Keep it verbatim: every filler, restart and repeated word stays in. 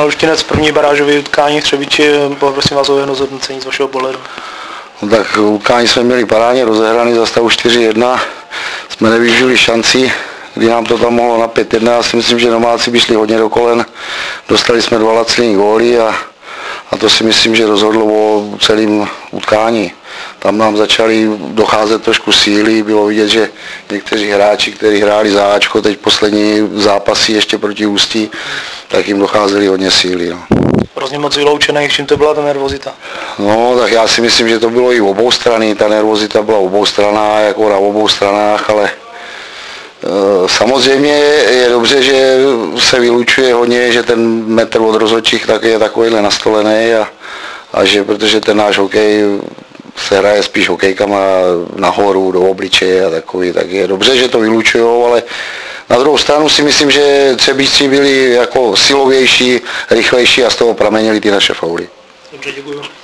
Luštinec, první barážové utkání v Třebíči, prosím vás o jedno zhodnocení z vašeho pohledu. No tak utkání jsme měli parádně rozehraný za stavu čtyři jedna, jsme nevyužili šanci, kdy nám to tam mohlo na pět jedna, já si myslím, že domácí by šli hodně do kolen, dostali jsme dva laciný góly a, a to si myslím, že rozhodlo o celém utkání. Tam nám začaly docházet trošku síly, bylo vidět, že někteří hráči, kteří hráli za Ačko, teď poslední zápasy ještě proti Ústí, tak jim docházely hodně síly. No. Hrozně moc vyloučených, čím to byla ta nervozita? No, tak já si myslím, že to bylo i obou strany, ta nervozita byla obou stranách, jako na obou stranách, ale e, samozřejmě je dobře, že se vylučuje hodně, že ten metr od rozhodčích tak je takovýhle nastolený a, a že protože ten náš hokej se hraje spíš hokejkama nahoru, do obličeje a takový, tak je dobře, že to vylučujou, ale na druhou stranu si myslím, že Třebíčci byli jako silovější, rychlejší a z toho pramenili ty naše fauly. Dobře, děkuji.